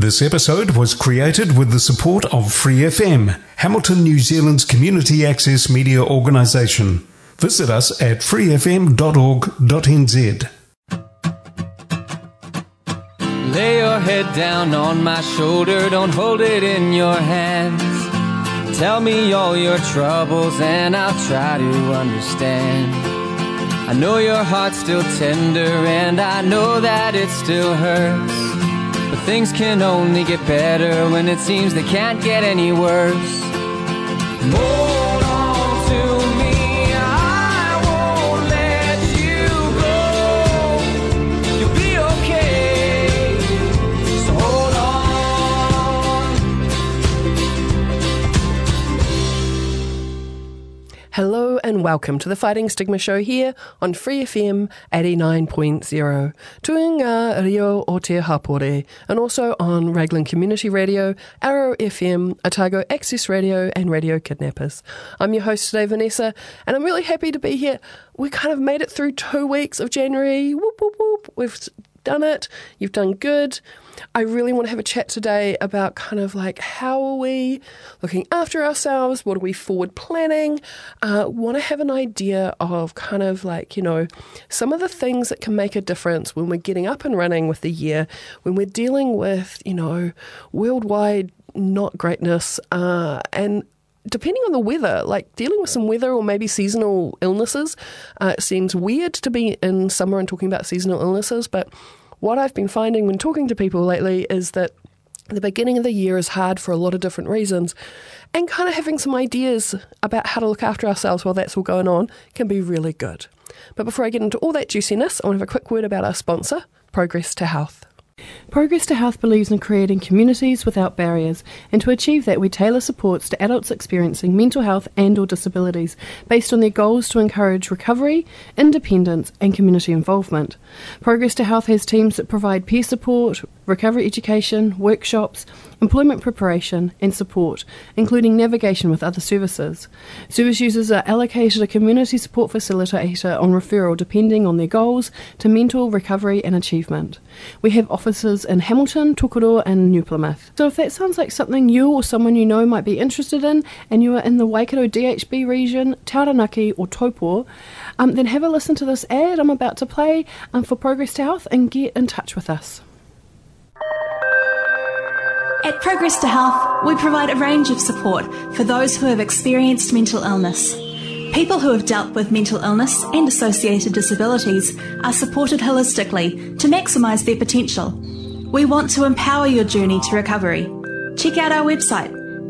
This episode was created with the support of Free FM, Hamilton, New Zealand's community access media organisation. Visit us at freefm.org.nz. Lay your head down on my shoulder, don't hold it in your hands. Tell me all your troubles and I'll try to understand. I know your heart's still tender and I know that it still hurts. But things can only get better when it seems they can't get any worse. Hold on to me, I won't let you go. You'll be okay, so hold on. Hello and welcome to the Fighting Stigma Show here on Free FM 89.0, Tuinga Rio o Te Hapore, and also on Raglan Community Radio, Arrow FM, Otago Access Radio, and Radio Kidnappers. I'm your host today, Vanessa, and I'm really happy to be here. We kind of made it through 2 weeks of January. Whoop, whoop, whoop. We've done it. You've done good. I really want to have a chat today about kind of like how are we looking after ourselves? What are we forward planning? Want to have an idea of kind of like, you know, some of the things that can make a difference when we're getting up and running with the year, when we're dealing with, you know, worldwide not greatness, and depending on the weather, like dealing with some weather or maybe seasonal illnesses. It seems weird to be in summer and talking about seasonal illnesses, but what I've been finding when talking to people lately is that the beginning of the year is hard for a lot of different reasons, and kind of having some ideas about how to look after ourselves while that's all going on can be really good. But before I get into all that juiciness, I want to have a quick word about our sponsor, Progress to Health. Progress to Health believes in creating communities without barriers, and to achieve that we tailor supports to adults experiencing mental health and or disabilities based on their goals to encourage recovery, independence and community involvement. Progress to Health has teams that provide peer support, recovery education, workshops, employment preparation and support, including navigation with other services. Service users are allocated a community support facilitator on referral depending on their goals to mental recovery and achievement. We have offices in Hamilton, Tokoroa and New Plymouth. So if that sounds like something you or someone you know might be interested in, and you are in the Waikato DHB region, Taranaki or Taupo, then have a listen to this ad I'm about to play for Progress to Health and get in touch with us. At Progress to Health, we provide a range of support for those who have experienced mental illness. People who have dealt with mental illness and associated disabilities are supported holistically to maximise their potential. We want to empower your journey to recovery. Check out our website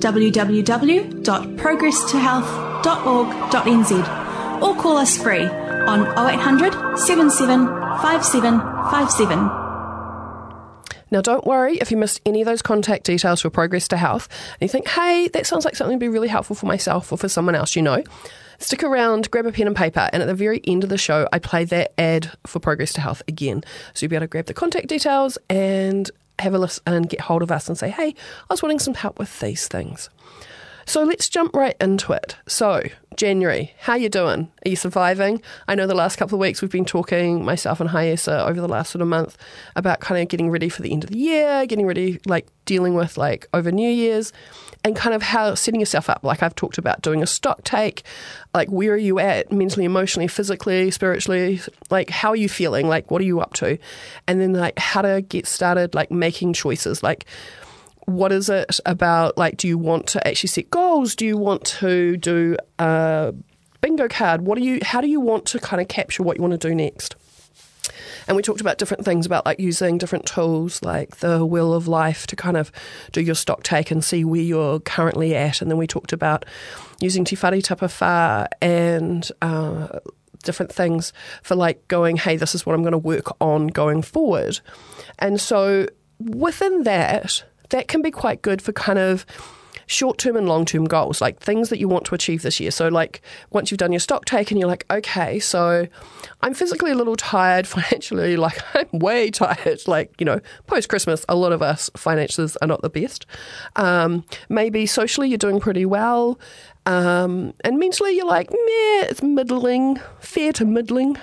www.progresstohealth.org.nz or call us free on 0800 77 5757. Now, don't worry if you missed any of those contact details for Progress to Health and you think, hey, that sounds like something that would be really helpful for myself or for someone else you know. Stick around, grab a pen and paper, and at the very end of the show, I play that ad for Progress to Health again. So you'll be able to grab the contact details and have a listen and get hold of us and say, hey, I was wanting some help with these things. So let's jump right into it. So, January, how you doing? Are you surviving? I know the last couple of weeks we've been talking, myself and Hayesa, over the last sort of month, about kind of getting ready for the end of the year, getting ready, like dealing with like over New Year's, and kind of how setting yourself up. Like I've talked about doing a stock take, like where are you at mentally, emotionally, physically, spiritually, like how are you feeling? Like what are you up to? And then like how to get started, like making choices, like what is it about, like, do you want to actually set goals? Do you want to do a bingo card? How do you want to kind of capture what you want to do next? And we talked about different things about like using different tools like the Wheel of Life to kind of do your stock take and see where you're currently at. And then we talked about using Te Whare Tapa Whā and different things for like going, hey, this is what I'm going to work on going forward. And so within that can be quite good for kind of short-term and long-term goals, like things that you want to achieve this year. So like once you've done your stock take and you're like, okay, so I'm physically a little tired, financially, like I'm way tired, like, you know, post-Christmas, a lot of us finances are not the best. Maybe socially you're doing pretty well. And mentally you're like, meh, it's middling, fair to middling.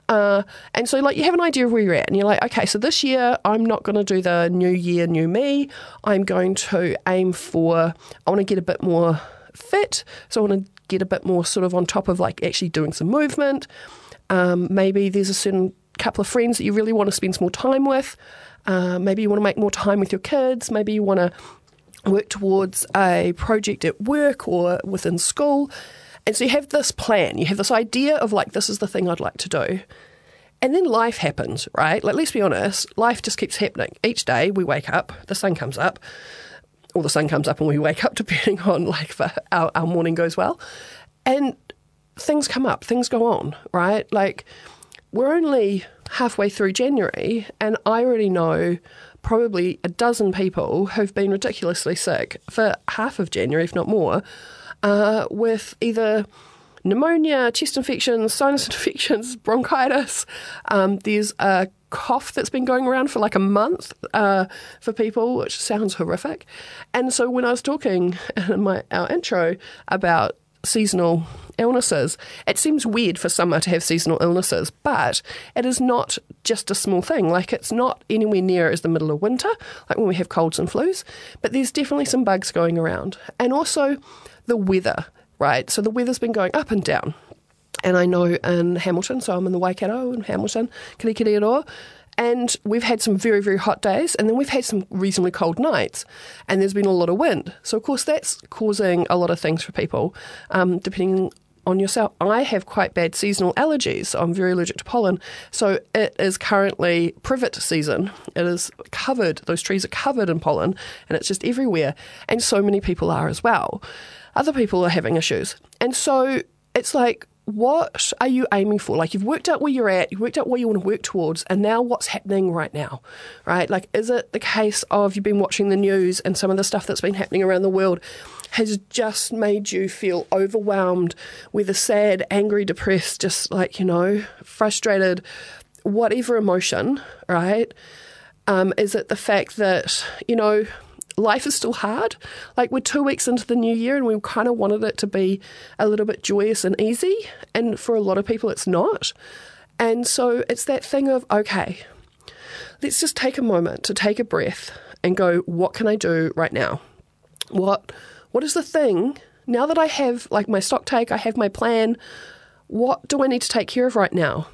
And so like you have an idea of where you're at and you're like, okay, so this year I'm not going to do the new year, new me. I'm going to aim for, I want to get a bit more fit. So I want to get a bit more sort of on top of like actually doing some movement. Maybe there's a certain couple of friends that you really want to spend some more time with. Maybe you want to make more time with your kids. Maybe you want to work towards a project at work or within school. And so you have this plan, you have this idea of like, this is the thing I'd like to do. And then life happens, right? Like, let's be honest, life just keeps happening. Each day we wake up, the sun comes up, or the sun comes up and we wake up, depending on like if our morning goes well. And things come up, things go on, right? Like, we're only halfway through January and I already know probably a dozen people who've been ridiculously sick for half of January, if not more, with either pneumonia, chest infections, sinus infections, bronchitis. There's a cough that's been going around for like a month for people, which sounds horrific. And so when I was talking in our intro about seasonal illnesses, it seems weird for summer to have seasonal illnesses, but it is not just a small thing. Like, it's not anywhere near as the middle of winter, like when we have colds and flus, but there's definitely some bugs going around. And also the weather, right? So the weather's been going up and down. And I know in Hamilton, so I'm in the Waikato in Hamilton, Kirikiriroa, and we've had some very, very hot days, and then we've had some reasonably cold nights, and there's been a lot of wind. So, of course, that's causing a lot of things for people, depending on yourself. I have quite bad seasonal allergies, so I'm very allergic to pollen. So it is currently privet season. It is covered, those trees are covered in pollen, and it's just everywhere, and so many people are as well. Other people are having issues. And so it's like, what are you aiming for? Like, you've worked out where you're at, you've worked out what you want to work towards, and now what's happening right now, right? Like, is it the case of you've been watching the news and some of the stuff that's been happening around the world has just made you feel overwhelmed, whether sad, angry, depressed, just like, frustrated, whatever emotion, right? Is it the fact that, life is still hard? Like, we're 2 weeks into the new year and we kind of wanted it to be a little bit joyous and easy. And for a lot of people, it's not. And so it's that thing of, okay, let's just take a moment to take a breath and go, what can I do right now? What is the thing, now that I have like my stock take, I have my plan, what do I need to take care of right now?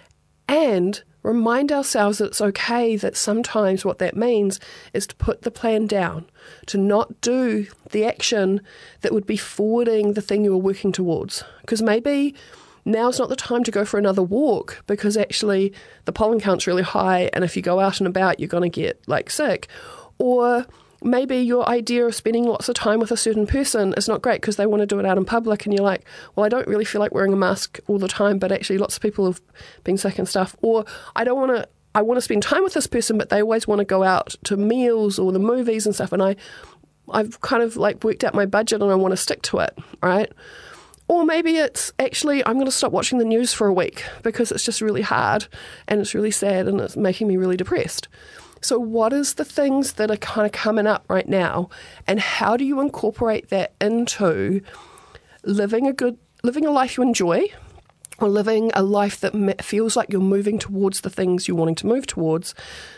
And remind ourselves that it's okay, that sometimes what that means is to put the plan down, to not do the action that would be forwarding the thing you were working towards. Because maybe now's not the time to go for another walk because actually the pollen count's really high and if you go out and about, you're going to get like sick. Or maybe your idea of spending lots of time with a certain person is not great because they want to do it out in public and you're like, well, I don't really feel like wearing a mask all the time, but actually lots of people have been sick and stuff. Or I want to spend time with this person, but they always want to go out to meals or the movies and stuff. And I've kind of like worked out my budget and I want to stick to it, right? Or maybe it's actually, I'm going to stop watching the news for a week because it's just really hard and it's really sad and it's making me really depressed. So what is the things that are kind of coming up right now, and how do you incorporate that into living a life you enjoy, or living a life that feels like you're moving towards the things you're wanting to move towards,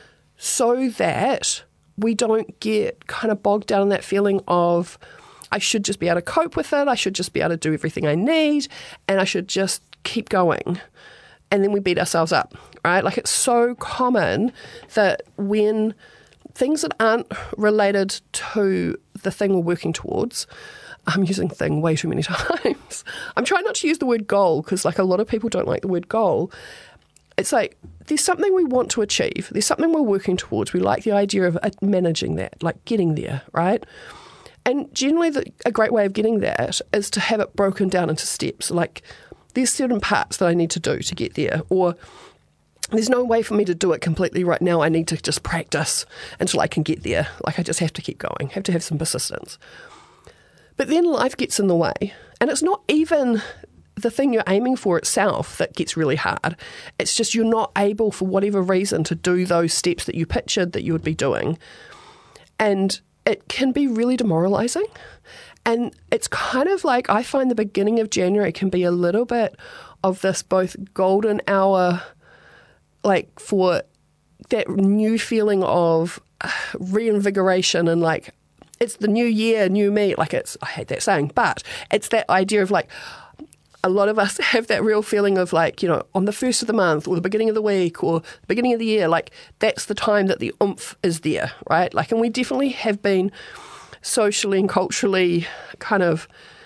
so that we don't get kind of bogged down in that feeling of, I should just be able to cope with it, I should just be able to do everything I need, and I should just keep going. And then we beat ourselves up, right? Like, it's so common that when things that aren't related to the thing we're working towards, I'm using thing way too many times. I'm trying not to use the word goal because, like, a lot of people don't like the word goal. It's like, there's something we want to achieve. There's something we're working towards. We like the idea of managing that, like getting there, right? And generally, a great way of getting that is to have it broken down into steps. Like, there's certain parts that I need to do to get there, or there's no way for me to do it completely right now. I need to just practice until I can get there. Like, I just have to keep going, have to have some persistence. But then life gets in the way, and it's not even the thing you're aiming for itself that gets really hard. It's just you're not able, for whatever reason, to do those steps that you pictured that you would be doing. And it can be really demoralizing. And it's kind of like, I find the beginning of January can be a little bit of this both golden hour, like for that new feeling of reinvigoration and like, it's the new year, new me. Like I hate that saying, but it's that idea of like, a lot of us have that real feeling of like, you know, on the first of the month or the beginning of the week or the beginning of the year, like that's the time that the oomph is there, right? Like, and we definitely have been socially and culturally kind of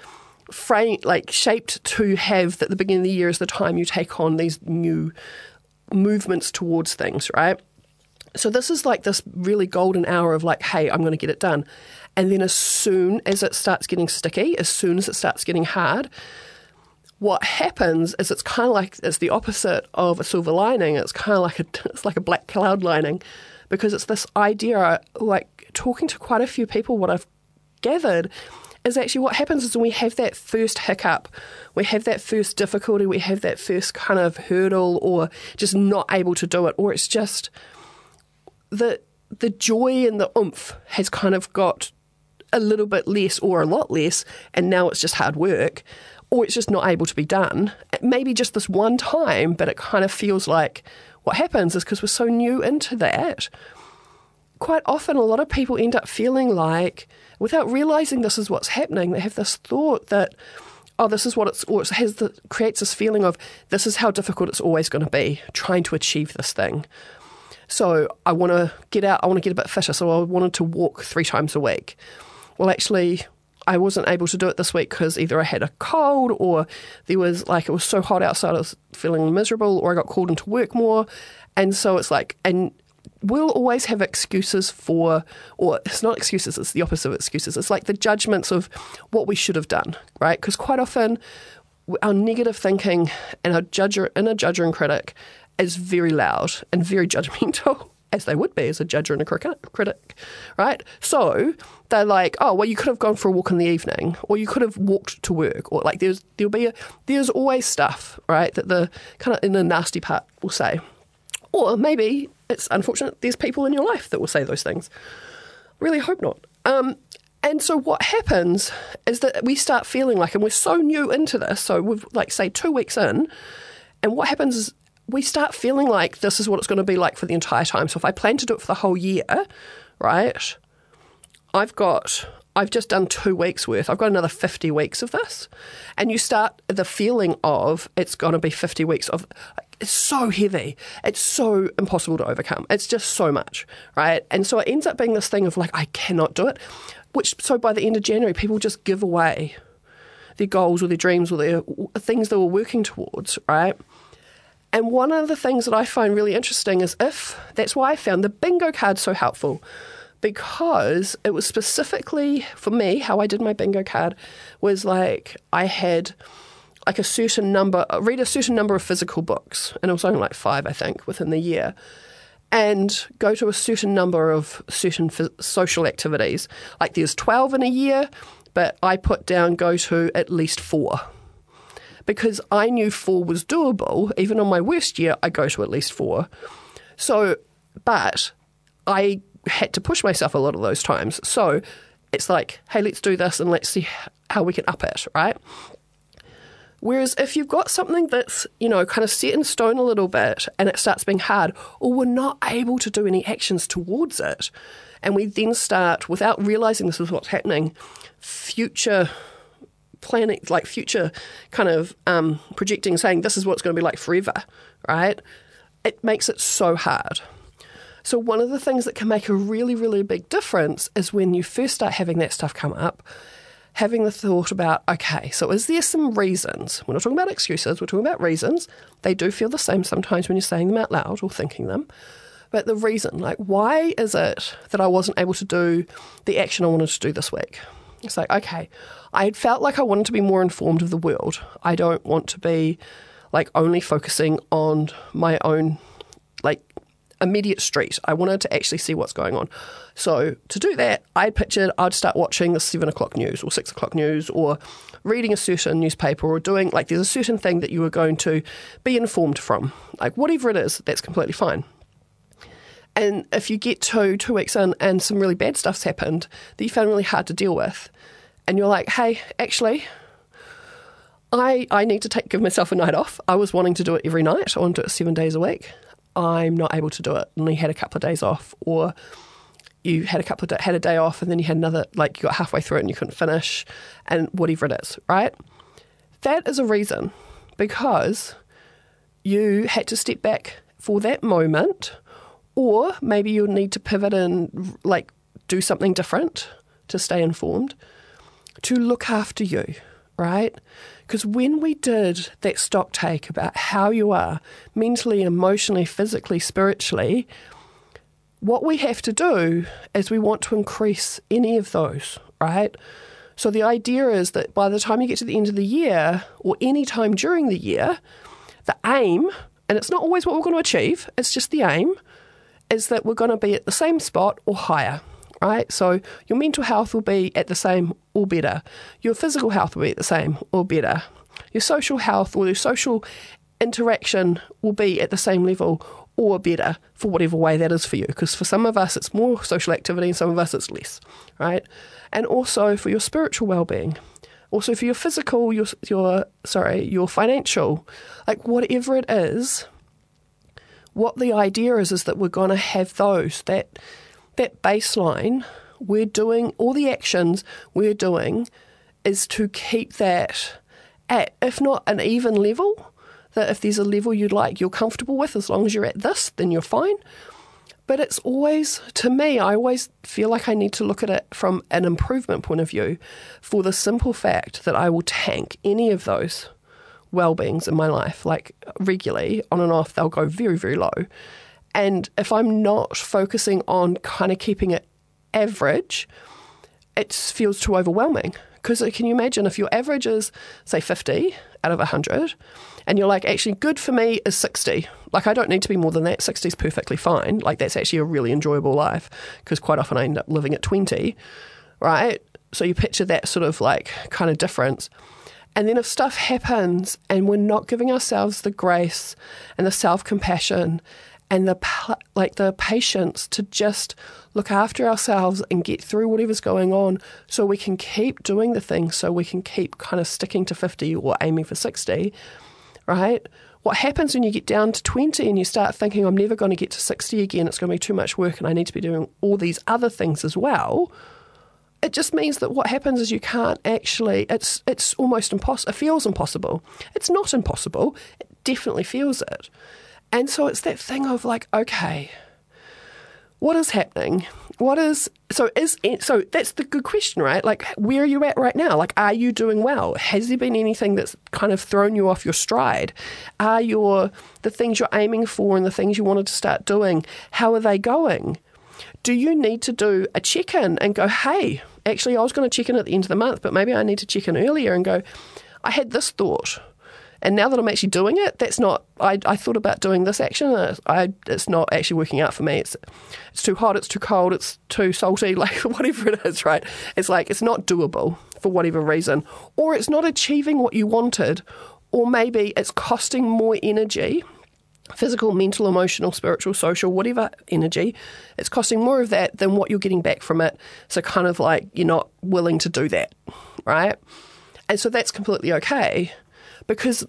shaped to have that the beginning of the year is the time you take on these new movements towards things, right? So this is like this really golden hour of like, hey, I'm going to get it done. And then as soon as it starts getting sticky, as soon as it starts getting hard, what happens is it's kind of like, it's the opposite of a silver lining. It's kind of like it's like a black cloud lining, because it's this idea, like talking to quite a few people, what I've gathered is actually what happens is when we have that first hiccup, we have that first difficulty, we have that first kind of hurdle or just not able to do it, or it's just the joy and the oomph has kind of got a little bit less or a lot less, and now it's just hard work, or it's just not able to be done. Maybe just this one time, but it kind of feels like what happens is because we're so new into that, quite often a lot of people end up feeling like, without realising this is what's happening, they have this thought that, oh, this is what it's, or it creates this feeling of this is how difficult it's always going to be, trying to achieve this thing. So I want to get out, I want to get a bit fitter, so I wanted to walk 3 times a week. Well, actually, I wasn't able to do it this week because either I had a cold or there was like, it was so hot outside, I was feeling miserable, or I got called into work more. And so it's like, and we'll always have excuses for, or it's not excuses, it's the opposite of excuses. It's like the judgments of what we should have done, right? Because quite often our negative thinking and our inner judger and critic is very loud and very judgmental, as they would be as a judge and a critic, right? So they're like, oh, well, you could have gone for a walk in the evening, or you could have walked to work, or like there's always stuff, right, that the kind of in the nasty part will say. Or maybe it's unfortunate there's people in your life that will say those things. Really hope not. And so what happens is that we start feeling like, and we're so new into this, so we've like say 2 weeks in, and what happens is we start feeling like this is what it's going to be like for the entire time. So if I plan to do it for the whole year, right, I've just done 2 weeks worth. I've got another 50 weeks of this. And you start the feeling of it's going to be 50 weeks of, it's so heavy. It's so impossible to overcome. It's just so much, right? And so it ends up being this thing of like, I cannot do it. So by the end of January, people just give away their goals or their dreams or their things they were working towards, right? And one of the things that I find really interesting is that's why I found the bingo card so helpful, because it was specifically for me, how I did my bingo card was like I had like read a certain number of physical books, and it was only like 5, I think, within the year, and go to a certain number of certain social activities. Like there's 12 in a year, but I put down go to at least 4. Because I knew 4 was doable. Even on my worst year, I go to at least 4. So, but I had to push myself a lot of those times. So it's like, hey, let's do this and let's see how we can up it, right? Whereas if you've got something that's, you know, kind of set in stone a little bit and it starts being hard, or we're not able to do any actions towards it, and we then start, without realising this is what's happening, future planning, like future kind of projecting, saying this is what it's going to be like forever, right? It makes it so hard. So one of the things that can make a really, really big difference is when you first start having that stuff come up, having the thought about, okay, so is there some reasons? We're not talking about excuses, we're talking about reasons. They do feel the same sometimes when you're saying them out loud or thinking them. But the reason, like, why is it that I wasn't able to do the action I wanted to do this week? It's like, okay, I had felt like I wanted to be more informed of the world. I don't want to be like only focusing on my own like immediate street. I wanted to actually see what's going on. So to do that, I pictured I'd start watching the 7 o'clock news or 6 o'clock news, or reading a certain newspaper, or doing like there's a certain thing that you were going to be informed from. Like whatever it is, that's completely fine. And if you get to 2 weeks in and some really bad stuff's happened that you found really hard to deal with, and you're like, hey, actually, I need to give myself a night off. I was wanting to do it every night. I want to do it 7 days a week. I'm not able to do it. And you had a couple of days off, or you had had a day off, and then you had another, like you got halfway through it and you couldn't finish, and whatever it is, right? That is a reason, because you had to step back for that moment, or maybe you'll need to pivot and like do something different to stay informed, to look after you, right? Because when we did that stock take about how you are mentally, emotionally, physically, spiritually, what we have to do is we want to increase any of those, right? So the idea is that by the time you get to the end of the year, or any time during the year, the aim, and it's not always what we're going to achieve, it's just the aim, is that we're going to be at the same spot or higher, right? So your mental health will be at the same or better. Your physical health will be at the same or better. Your social health or your social interaction will be at the same level or better, for whatever way that is for you. Because for some of us, it's more social activity, and some of us, it's less, right? And also for your spiritual well-being. Also for your physical, your financial, like whatever it is, what the idea is that we're going to have those, that baseline, we're doing, all the actions we're doing is to keep that at, if not an even level, that if there's a level you're comfortable with, as long as you're at this, then you're fine. But it's always, to me, I always feel like I need to look at it from an improvement point of view, for the simple fact that I will tank any of those well-beings in my life, like regularly, on and off, they'll go very, very low. And if I'm not focusing on kind of keeping it average, it feels too overwhelming. Because can you imagine if your average is, say, 50 out of 100, and you're like, actually, good for me is 60. Like, I don't need to be more than that. 60 is perfectly fine. Like, that's actually a really enjoyable life, because quite often I end up living at 20, right? So you picture that sort of like kind of difference. And then if stuff happens and we're not giving ourselves the grace and the self-compassion and the patience to just look after ourselves and get through whatever's going on, so we can keep doing the things, so we can keep kind of sticking to 50 or aiming for 60, right? What happens when you get down to 20 and you start thinking, I'm never going to get to 60 again, it's going to be too much work and I need to be doing all these other things as well, it just means that what happens is you can't actually, it's almost impossible. It feels impossible. It's not impossible. It definitely feels it. And so it's that thing of like, okay, what is happening? So that's the good question, right? Like, where are you at right now? Like, are you doing well? Has there been anything that's kind of thrown you off your stride? Are the things you're aiming for and the things you wanted to start doing, how are they going? Do you need to do a check-in and go, hey, actually, I was going to check in at the end of the month, but maybe I need to check in earlier and go, I had this thought. And now that I'm actually doing it, that's not, I thought about doing this action, it's not actually working out for me. It's too hot, it's too cold, it's too salty, like whatever it is, right? It's like, it's not doable for whatever reason. Or it's not achieving what you wanted, or maybe it's costing more energy, physical, mental, emotional, spiritual, social, whatever energy, it's costing more of that than what you're getting back from it. So kind of like you're not willing to do that, right? And so that's completely okay. Because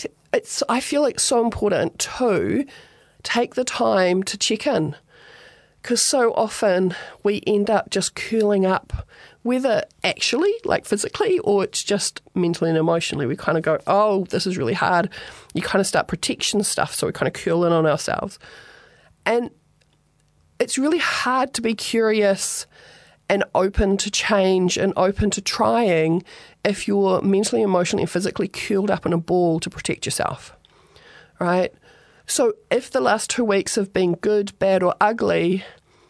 I feel like it's so important to take the time to check in. Because so often we end up just curling up, whether actually, like physically, or it's just mentally and emotionally. We kind of go, oh, this is really hard. You kind of start protection stuff, so we kind of curl in on ourselves. And it's really hard to be curious and open to change and open to trying if you're mentally, emotionally, and physically curled up in a ball to protect yourself, right? So if the last 2 weeks have been good, bad, or ugly,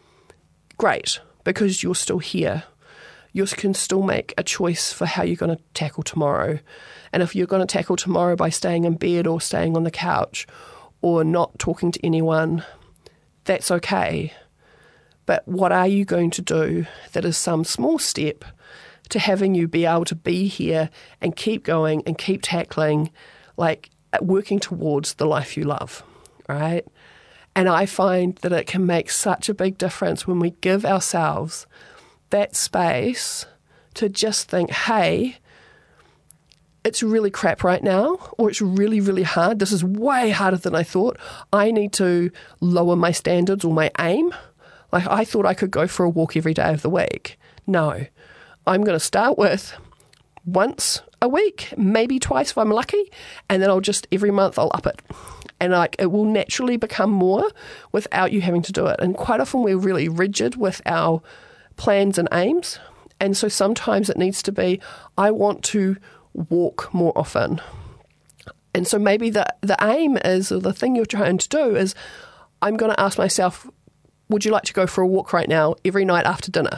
great, because you're still here. You can still make a choice for how you're going to tackle tomorrow. And if you're going to tackle tomorrow by staying in bed or staying on the couch or not talking to anyone, that's okay. But what are you going to do that is some small step to having you be able to be here and keep going and keep tackling, like working towards the life you love, right? And I find that it can make such a big difference when we give ourselves that space to just think, hey, it's really crap right now, or it's really, really hard. This is way harder than I thought. I need to lower my standards or my aim. Like, I thought I could go for a walk every day of the week. No, I'm going to start with once a week, maybe twice if I'm lucky, and then every month I'll up it. And it will naturally become more without you having to do it. And quite often we're really rigid with our plans and aims. And so sometimes it needs to be, I want to walk more often. And so maybe the aim is, or the thing you're trying to do is, I'm going to ask myself, would you like to go for a walk right now every night after dinner?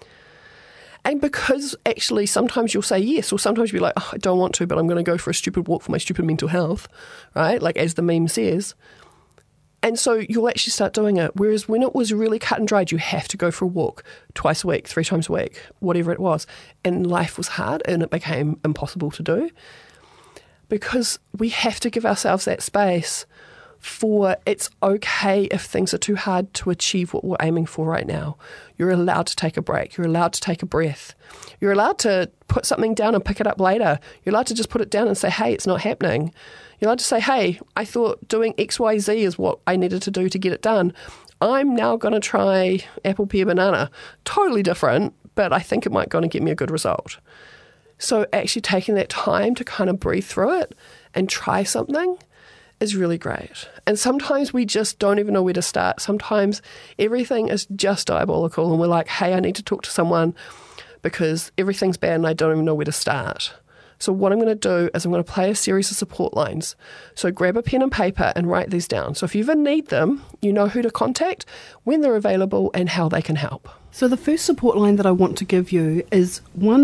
And because actually sometimes you'll say yes, or sometimes you'll be like, I don't want to, but I'm going to go for a stupid walk for my stupid mental health, right? Like as the meme says. And so you'll actually start doing it. Whereas when it was really cut and dried, you have to go for a walk twice a week, 3 times a week, whatever it was. And life was hard and it became impossible to do. Because we have to give ourselves that space for it's okay if things are too hard to achieve what we're aiming for right now. You're allowed to take a break. You're allowed to take a breath. You're allowed to put something down and pick it up later. You're allowed to just put it down and say, hey, it's not happening. You're allowed to say, hey, I thought doing XYZ is what I needed to do to get it done. I'm now going to try apple, pear, banana. Totally different, but I think it might going to get me a good result. So actually taking that time to kind of breathe through it and try something is really great. And sometimes we just don't even know where to start. Sometimes everything is just diabolical and we're like, hey, I need to talk to someone because everything's bad and I don't even know where to start. So what I'm going to do is I'm going to play a series of support lines. So grab a pen and paper and write these down. So if you ever need them, you know who to contact, when they're available and how they can help. So the first support line that I want to give you is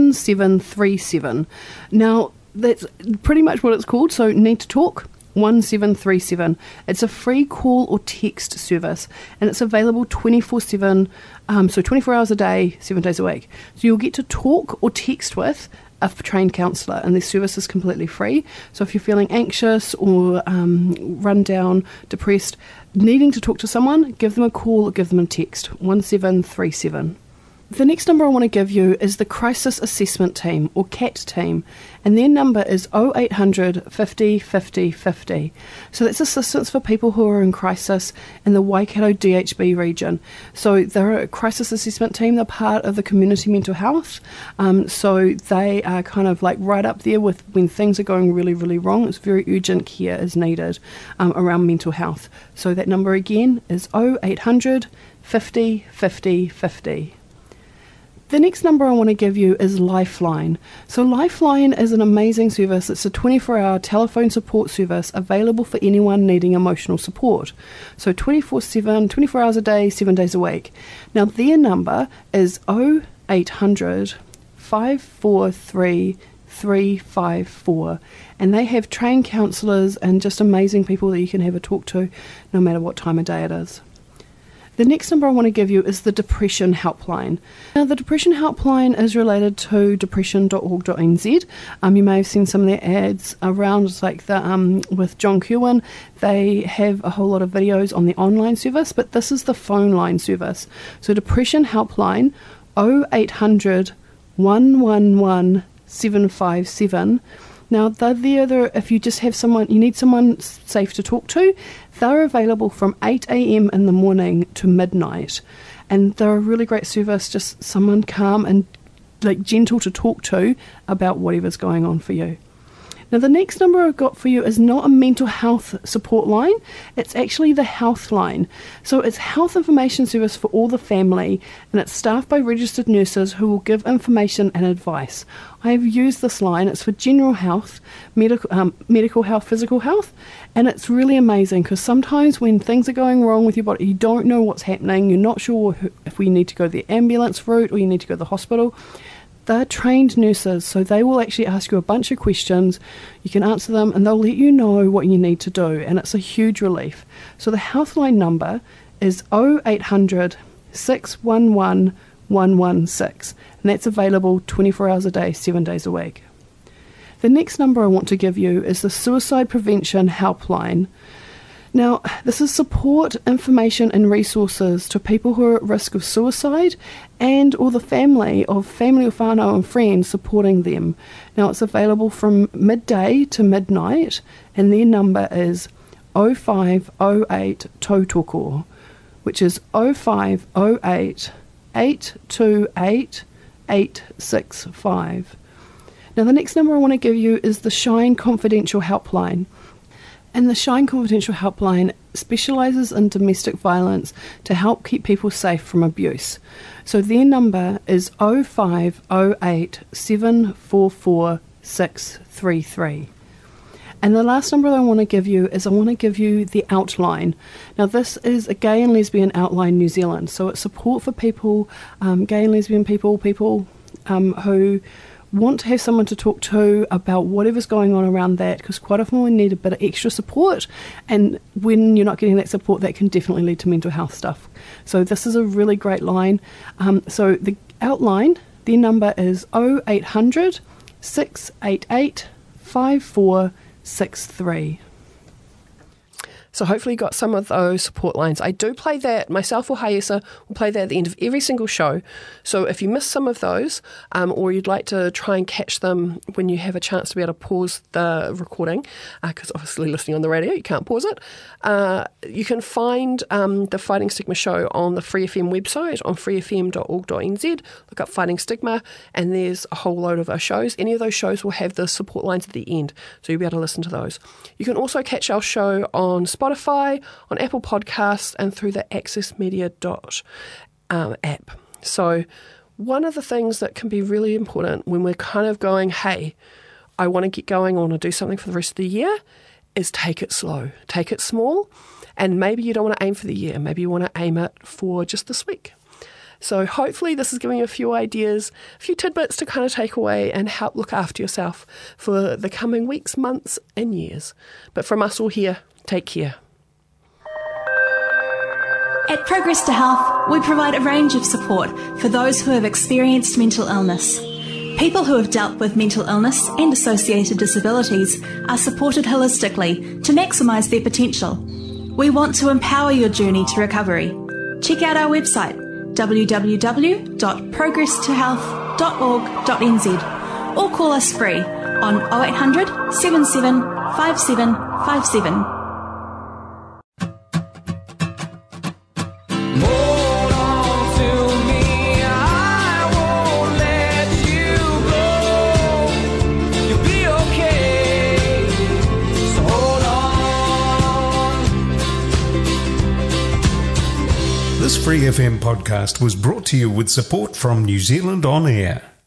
1737. Now, that's pretty much what it's called, so Need to Talk. 1737. It's a free call or text service and it's available 24/7, so 24 hours a day, 7 days a week. So you'll get to talk or text with a trained counsellor and this service is completely free. So if you're feeling anxious or run down, depressed, needing to talk to someone, give them a call or give them a text, 1737. The next number I want to give you is the Crisis Assessment Team, or CAT team, and their number is 0800 50 50 50. So that's assistance for people who are in crisis in the Waikato DHB region. So they're a crisis assessment team, they're part of the community mental health, so they are kind of like right up there with when things are going really, really wrong. It's very urgent care is needed around mental health. So that number again is 0800 50 50 50. The next number I want to give you is Lifeline. So Lifeline is an amazing service. It's a 24-hour telephone support service available for anyone needing emotional support. So 24/7, 24 hours a day, 7 days a week. Now their number is 0800 543 354, and they have trained counsellors and just amazing people that you can have a talk to no matter what time of day it is. The next number I want to give you is the Depression Helpline. Now, the Depression Helpline is related to depression.org.nz. You may have seen some of their ads around, like the with John Kirwan. They have a whole lot of videos on the online service, but this is the phone line service. So Depression Helpline, 0800 111 757. Now, they're there if you just have someone, you need someone safe to talk to. They're available from 8 a.m. in the morning to midnight. And they're a really great service, just someone calm and like gentle to talk to about whatever's going on for you. Now, the next number I've got for you is not a mental health support line. It's actually the Health Line. So it's health information service for all the family, and it's staffed by registered nurses who will give information and advice. I have used this line. It's for general health, medical health, physical health, and it's really amazing because sometimes when things are going wrong with your body, you don't know what's happening, you're not sure if we need to go the ambulance route or you need to go to the hospital. They're trained nurses, so they will actually ask you a bunch of questions. You can answer them and they'll let you know what you need to do, and it's a huge relief. So the Healthline number is 0800 611 116, and that's available 24 hours a day, 7 days a week. The next number I want to give you is the Suicide Prevention Helpline. Now, this is support, information and resources to people who are at risk of suicide and or the family or whānau and friends supporting them. Now, it's available from midday to midnight, and their number is 0508 Tautoko, which is 0508 828 865. Now, the next number I want to give you is the Shine Confidential Helpline. And the Shine Confidential Helpline specialises in domestic violence to help keep people safe from abuse. So their number is 0508 744 633. And the last number I want to give you is the Outline. Now, this is a Gay and Lesbian Outline New Zealand. So it's support for people, gay and lesbian people who want to have someone to talk to about whatever's going on around that, because quite often we need a bit of extra support, and when you're not getting that support, that can definitely lead to mental health stuff. So this is a really great line. So the Outline, their number is 0800 688 5463. So hopefully you got some of those support lines. I do play that, myself or Hayesa will play that at the end of every single show. So if you miss some of those, or you'd like to try and catch them when you have a chance to be able to pause the recording, because obviously listening on the radio, you can't pause it, you can find the Fighting Stigma show on the Free FM website, on freefm.org.nz. Look up Fighting Stigma, and there's a whole load of our shows. Any of those shows will have the support lines at the end, so you'll be able to listen to those. You can also catch our show on Spotify, on Apple Podcasts, and through the Access Media app. So one of the things that can be really important when we're kind of going, hey, I want to get going, I want to do something for the rest of the year, is take it slow, take it small, and maybe you don't want to aim for the year, maybe you want to aim it for just this week. So hopefully this is giving you a few ideas, a few tidbits to kind of take away and help look after yourself for the coming weeks, months and years. But from us all here, take care. At Progress to Health, we provide a range of support for those who have experienced mental illness. People who have dealt with mental illness and associated disabilities are supported holistically to maximise their potential. We want to empower your journey to recovery. Check out our website, www.progresstohealth.org.nz, or call us free on 0800 77 5757. This Free FM podcast was brought to you with support from New Zealand On Air.